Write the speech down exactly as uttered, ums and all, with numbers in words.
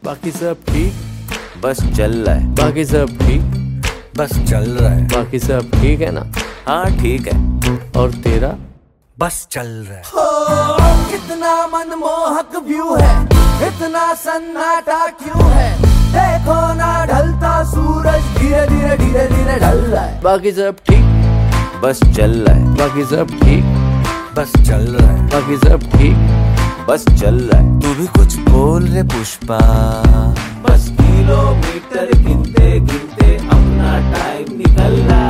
बाकी सब ठीक, बस चल रहा है। बाकी सब ठीक, बस चल रहा है। बाकी सब ठीक है ना? हाँ ठीक है। और तेरा? बस चल रहा है। हो, कितना मनमोहक व्यू है, इतना सन्नाटा क्यों है? देखो ना ढलता सूरज धीरे धीरे धीरे धीरे ढल रहा है। बाकी सब ठीक, बस चल रहा है। बाकी सब ठीक, बस चल रहा है। बाकी सब ठीक, बस चल रहा है। तू भी कुछ बोल रे पुष्पा। बस किलोमीटर गिनते गिनते अपना टाइम निकल रहा है।